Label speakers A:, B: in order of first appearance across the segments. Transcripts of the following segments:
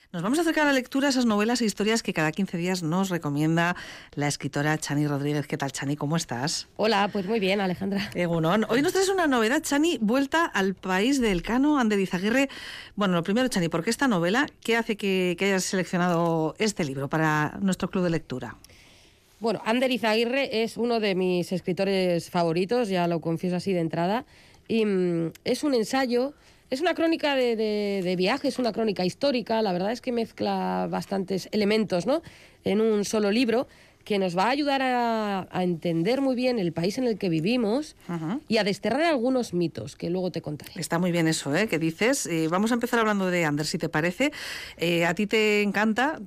A: Nos vamos a acercar a la lectura, esas novelas e historias que cada 15 días nos recomienda la escritora Chani Rodríguez. ¿Qué tal, Chani? ¿Cómo estás?
B: Hola, pues muy bien, Alejandra.
A: Egunon. Hoy nos traes una novedad, Chani, Vuelta al país del Cano, Ander Izaguirre. Bueno, lo primero, Chani, ¿por qué esta novela? ¿Qué hace que hayas seleccionado este libro para nuestro club de lectura?
B: Bueno, Ander Izaguirre es uno de mis escritores favoritos, ya lo confieso así de entrada, y es un ensayo. Es una crónica de viajes, una crónica histórica. La verdad es que mezcla bastantes elementos, ¿no?, en un solo libro, que nos va a ayudar a entender muy bien el país en el que vivimos y a desterrar algunos mitos que luego te contaré.
A: Está muy bien eso, que dices. Vamos a empezar hablando de Ander, si te parece. A ti te encanta,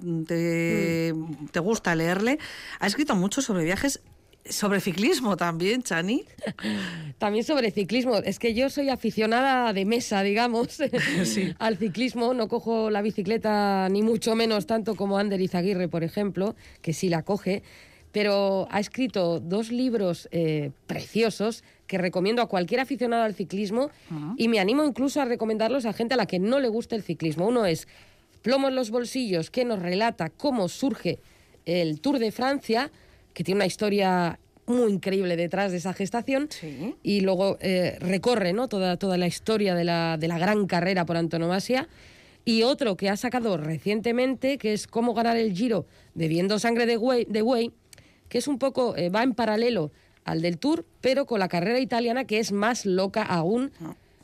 A: te gusta leerle. Ha escrito mucho sobre viajes. Sobre ciclismo también, Chani.
B: También sobre ciclismo. Es que yo soy aficionada de mesa, digamos, sí, al ciclismo. No cojo la bicicleta ni mucho menos tanto como Ander Izaguirre, por ejemplo, que sí la coge, pero ha escrito 2 libros preciosos que recomiendo a cualquier aficionado al ciclismo y me animo incluso a recomendarlos a gente a la que no le guste el ciclismo. Uno es Plomo en los bolsillos, que nos relata cómo surge el Tour de Francia, que tiene una historia muy increíble detrás de esa gestación, sí, y luego recorre, ¿no?, toda la historia de la gran carrera por antonomasia. Y otro que ha sacado recientemente, que es Cómo ganar el Giro bebiendo sangre de buey, que es un poco, va en paralelo al del Tour, pero con la carrera italiana, que es más loca aún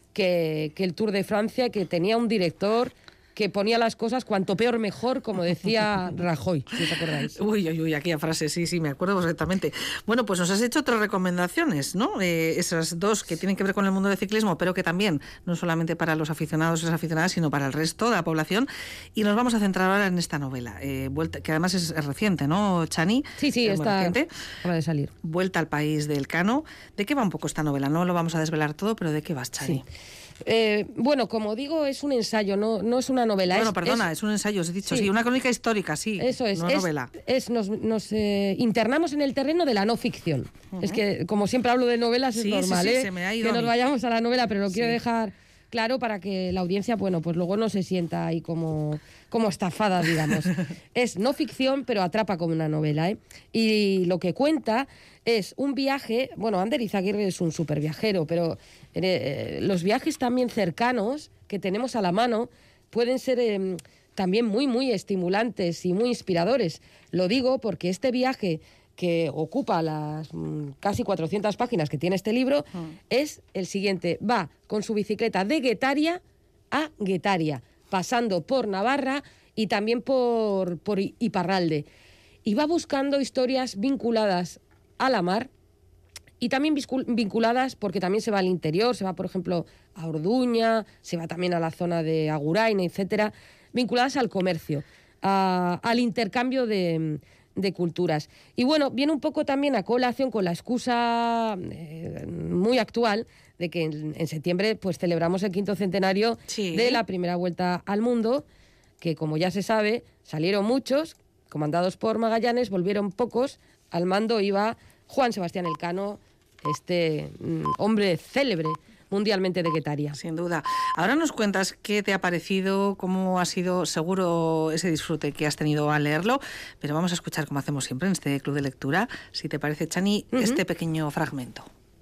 B: que el Tour de Francia, que tenía un director que ponía las cosas cuanto peor mejor, como decía Rajoy, si os acordáis.
A: Uy, aquella frase, sí, me acuerdo perfectamente. Bueno, pues nos has hecho 3 recomendaciones, ¿no? Esas 2 que tienen que ver con el mundo del ciclismo, pero que también, no solamente para los aficionados y las aficionadas, sino para el resto de la población. Y nos vamos a centrar ahora en esta novela, Vuelta, que además es reciente, ¿no, Chani?
B: Sí, está acaba de salir.
A: Vuelta al país del Cano. ¿De qué va un poco esta novela? No lo vamos a desvelar todo, pero ¿de qué vas, Chani?
B: Sí. Bueno, como digo, es un ensayo, no es una novela.
A: Bueno, es un ensayo, os he dicho, sí, una crónica histórica, sí.
B: Eso es,
A: no novela.
B: Nos internamos en el terreno de la no ficción. Es que, como siempre hablo de novelas, es normal,
A: se me ha ido
B: que nos vayamos a la novela, pero lo quiero dejar claro para que la audiencia, bueno, pues luego no se sienta ahí como estafada, digamos. Es no ficción, pero atrapa como una novela, Y lo que cuenta es un viaje. Bueno, Ander Izaguirre es un súper viajero, pero los viajes también cercanos que tenemos a la mano pueden ser también muy, muy estimulantes y muy inspiradores. Lo digo porque este viaje, que ocupa las casi 400 páginas que tiene este libro, es el siguiente. Va con su bicicleta de Guetaria a Guetaria, pasando por Navarra y también por Iparralde. Y va buscando historias vinculadas a la mar y también vinculadas, porque también se va al interior, se va, por ejemplo, a Orduña, se va también a la zona de Agurain, etcétera, vinculadas al comercio, al intercambio de culturas. Y bueno, viene un poco también a colación con la excusa muy actual de que en septiembre pues celebramos el 5º centenario de la primera vuelta al mundo, que, como ya se sabe, salieron muchos, comandados por Magallanes, volvieron pocos. Al mando iba Juan Sebastián Elcano, este hombre célebre mundialmente de Guetaria.
A: Sin duda. Ahora nos cuentas qué te ha parecido, cómo ha sido seguro ese disfrute que has tenido al leerlo, pero vamos a escuchar, como hacemos siempre en este club de lectura, si te parece, Chani, este pequeño fragmento.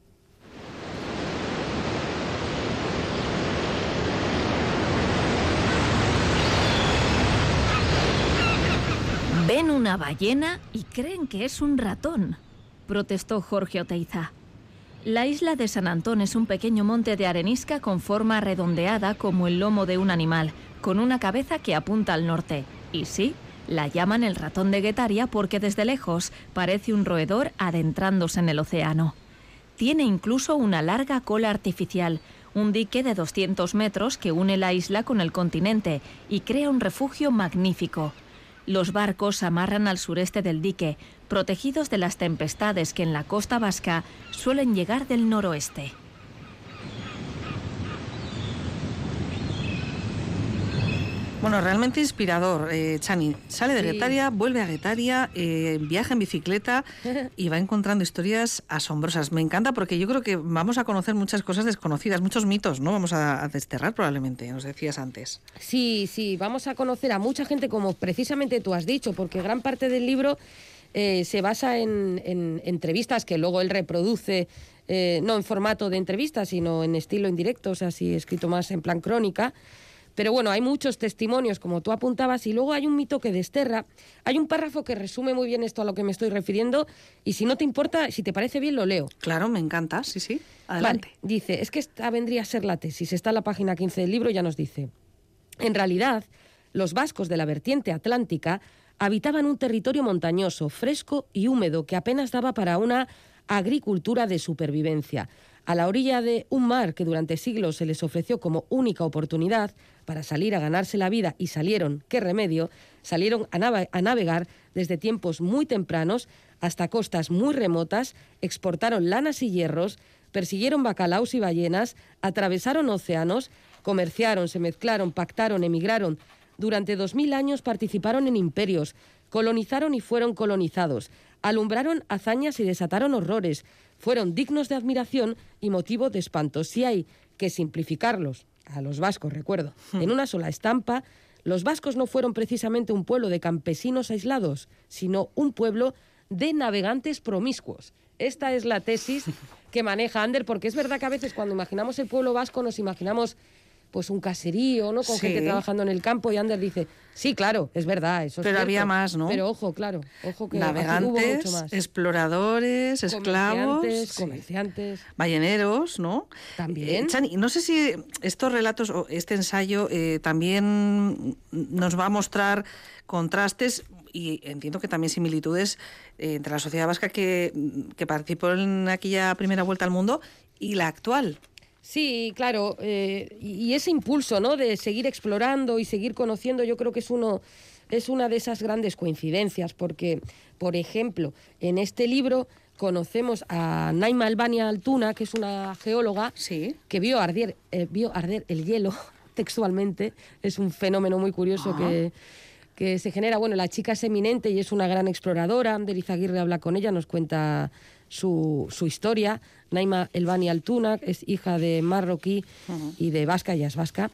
C: Ven una ballena y creen que es un ratón, protestó Jorge Oteiza. La isla de San Antón es un pequeño monte de arenisca con forma redondeada como el lomo de un animal, con una cabeza que apunta al norte. Y sí, la llaman el ratón de Guetaria porque desde lejos parece un roedor adentrándose en el océano. Tiene incluso una larga cola artificial, un dique de 200 metros que une la isla con el continente y crea un refugio magnífico. Los barcos amarran al sureste del dique, protegidos de las tempestades que en la costa vasca suelen llegar del noroeste.
A: Bueno, realmente inspirador, Chani. Sale de Guetaria, vuelve a Guetaria, viaja en bicicleta y va encontrando historias asombrosas. Me encanta porque yo creo que vamos a conocer muchas cosas desconocidas, muchos mitos, ¿no? Vamos a desterrar probablemente, nos decías antes.
B: Sí, vamos a conocer a mucha gente, como precisamente tú has dicho, porque gran parte del libro se basa en entrevistas que luego él reproduce, no en formato de entrevistas, sino en estilo indirecto, o sea, sí, escrito más en plan crónica. Pero bueno, hay muchos testimonios, como tú apuntabas, y luego hay un mito que desterra. Hay un párrafo que resume muy bien esto a lo que me estoy refiriendo, y si no te importa, si te parece bien, lo leo.
A: Claro, me encanta, sí, adelante.
B: Vale, dice, es que esta vendría a ser la tesis, está en la página 15 del libro, ya nos dice. En realidad, los vascos de la vertiente atlántica habitaban un territorio montañoso, fresco y húmedo, que apenas daba para una agricultura de supervivencia. A la orilla de un mar que durante siglos se les ofreció como única oportunidad para salir a ganarse la vida, y salieron, qué remedio, salieron a navegar desde tiempos muy tempranos hasta costas muy remotas, exportaron lanas y hierros, persiguieron bacalaos y ballenas, atravesaron océanos, comerciaron, se mezclaron, pactaron, emigraron. Durante 2000 años participaron en imperios, colonizaron y fueron colonizados, alumbraron hazañas y desataron horrores, fueron dignos de admiración y motivo de espanto. Si hay que simplificarlos, a los vascos, recuerdo, en una sola estampa, los vascos no fueron precisamente un pueblo de campesinos aislados, sino un pueblo de navegantes promiscuos. Esta es la tesis que maneja Ander, porque es verdad que a veces cuando imaginamos el pueblo vasco nos imaginamos pues un caserío, ¿no? Con gente trabajando en el campo, y Ander dice, sí, claro, es verdad, eso es
A: Pero
B: cierto,
A: había más, ¿no?
B: Pero ojo que
A: navegantes,
B: hubo mucho más.
A: Exploradores, esclavos,
B: comerciantes,
A: balleneros, ¿no?
B: También.
A: Chani, no sé si estos relatos o este ensayo también nos va a mostrar contrastes y entiendo que también similitudes entre la sociedad vasca que participó en aquella primera vuelta al mundo y la actual.
B: Sí, claro, y ese impulso, ¿no?, de seguir explorando y seguir conociendo, yo creo que es una de esas grandes coincidencias, porque, por ejemplo, en este libro conocemos a Naima Albania Altuna, que es una geóloga que vio arder el hielo textualmente. Es un fenómeno muy curioso que se genera. Bueno, la chica es eminente y es una gran exploradora. Ander Izaguirre habla con ella, nos cuenta su historia. Naima Albania Altuna es hija de marroquí y de vasca, ella es vasca.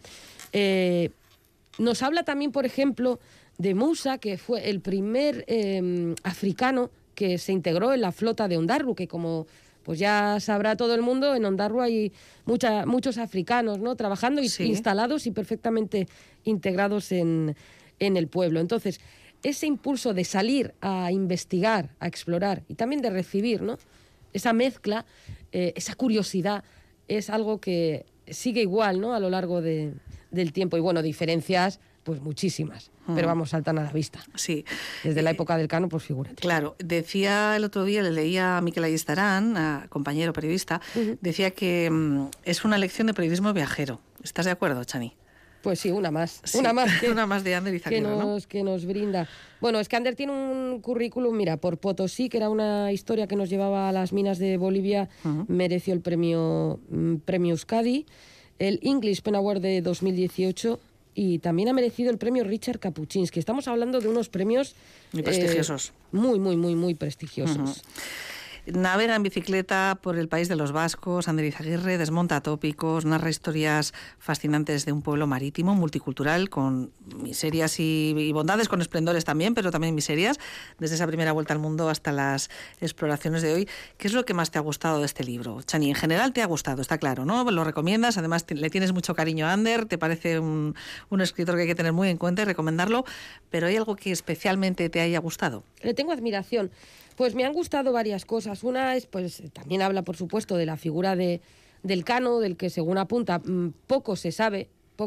B: Nos habla también, por ejemplo, de Musa, que fue el primer africano que se integró en la flota de Ondarru, que como pues ya sabrá todo el mundo, en Ondarru hay muchos africanos, ¿no?, trabajando y instalados y perfectamente integrados en el pueblo. Entonces, ese impulso de salir a investigar, a explorar y también de recibir, ¿no?, esa mezcla, esa curiosidad, es algo que sigue igual, ¿no?, a lo largo del tiempo. Y bueno, diferencias, pues muchísimas, pero vamos, saltan a la vista.
A: Sí.
B: Desde la época del Cano, pues figúrate.
A: Claro, decía el otro día, le leía a Miquel Ayestarán, compañero periodista, decía que es una lección de periodismo viajero. ¿Estás de acuerdo, Chani?
B: Pues sí, una más.
A: Sí, una más de Ander Izaguirre,
B: que nos brinda. Bueno, es que Ander tiene un currículum, mira, por Potosí, que era una historia que nos llevaba a las minas de Bolivia, mereció el premio Euskadi, el English Pen Award de 2018, y también ha merecido el premio Richard Kapuczynski. Estamos hablando de unos premios
A: muy prestigiosos.
B: Muy prestigiosos.
A: Navega en bicicleta por el país de los vascos. Ander Izaguirre desmonta tópicos, narra historias fascinantes de un pueblo marítimo, multicultural, con miserias y bondades, con esplendores también, pero también miserias, desde esa primera vuelta al mundo hasta las exploraciones de hoy. ¿Qué es lo que más te ha gustado de este libro, Chani? En general te ha gustado, está claro, ¿no? Lo recomiendas, además le tienes mucho cariño a Ander, te parece un escritor que hay que tener muy en cuenta y recomendarlo, pero ¿hay algo que especialmente te haya gustado?
B: Le tengo admiración. Pues me han gustado varias cosas. Una es, pues también habla, por supuesto, de la figura del Cano, del que, según apunta, poco se sabe.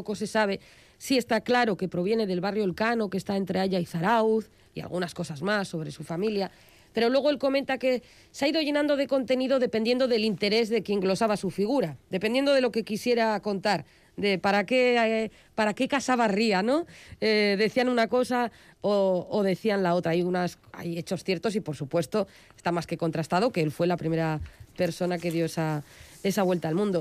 B: Sí está claro que proviene del barrio El Cano, que está entre Haya y Zarauz, y algunas cosas más sobre su familia. Pero luego él comenta que se ha ido llenando de contenido dependiendo del interés de quien glosaba su figura, dependiendo de lo que quisiera contar, de para qué casa barría, ¿no? Decían una cosa o decían la otra. Hay hechos ciertos y, por supuesto, está más que contrastado que él fue la primera persona que dio esa vuelta al mundo.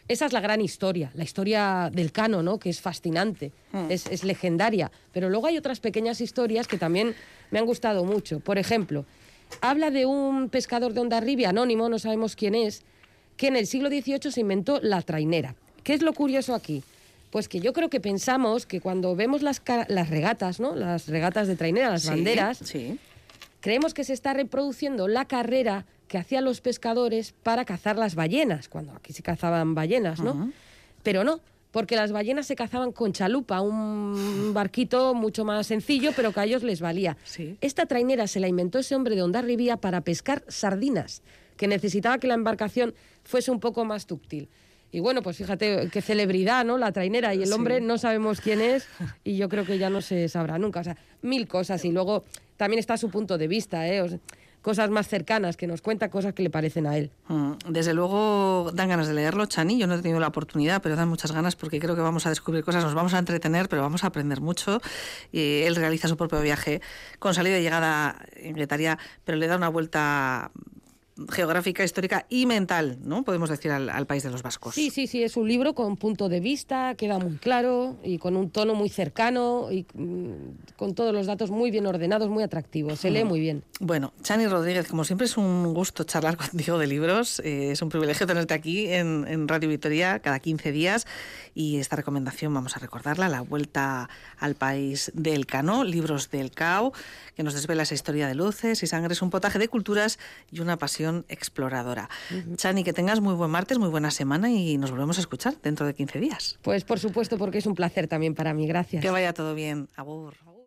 B: esa es la gran historia, la historia del Cano, ¿no? Que es fascinante, es legendaria. Pero luego hay otras pequeñas historias que también me han gustado mucho. Por ejemplo, habla de un pescador de Hondarribia, anónimo, no sabemos quién es, que en el siglo XVIII se inventó la trainera. ¿Qué es lo curioso aquí? Pues que yo creo que pensamos que cuando vemos las regatas, ¿no? Las regatas de trainera, las banderas, creemos que se está reproduciendo la carrera que hacían los pescadores para cazar las ballenas, cuando aquí se cazaban ballenas, ¿no? Pero no, porque las ballenas se cazaban con chalupa, un barquito mucho más sencillo, pero que a ellos les valía. Esta trainera se la inventó ese hombre de Hondarribia para pescar sardinas, que necesitaba que la embarcación fuese un poco más dúctil. Y bueno, pues fíjate qué celebridad, ¿no? La trainera, y el hombre no sabemos quién es, y yo creo que ya no se sabrá nunca. O sea, mil cosas, y luego también está su punto de vista, cosas más cercanas, que nos cuenta cosas que le parecen a él.
A: Desde luego dan ganas de leerlo, Chani. Yo no he tenido la oportunidad, pero dan muchas ganas porque creo que vamos a descubrir cosas, nos vamos a entretener, pero vamos a aprender mucho. Él realiza su propio viaje con salida y llegada en Guetaria, pero le da una vuelta geográfica, histórica y mental, ¿no? Podemos decir al país de los vascos.
B: Sí, es un libro con punto de vista, queda muy claro y con un tono muy cercano y con todos los datos muy bien ordenados, muy atractivos. Se lee muy bien.
A: Bueno, Chani Rodríguez, como siempre es un gusto charlar contigo de libros. Es un privilegio tenerte aquí en Radio Vitoria cada 15 días y esta recomendación vamos a recordarla, La Vuelta al País del Cano, Libros del Cao, que nos desvela esa historia de luces y sangres, un potaje de culturas y una pasión exploradora. Chani, que tengas muy buen martes, muy buena semana y nos volvemos a escuchar dentro de 15 días.
B: Pues por supuesto, porque es un placer también para mí. Gracias.
A: Que vaya todo bien. Agur.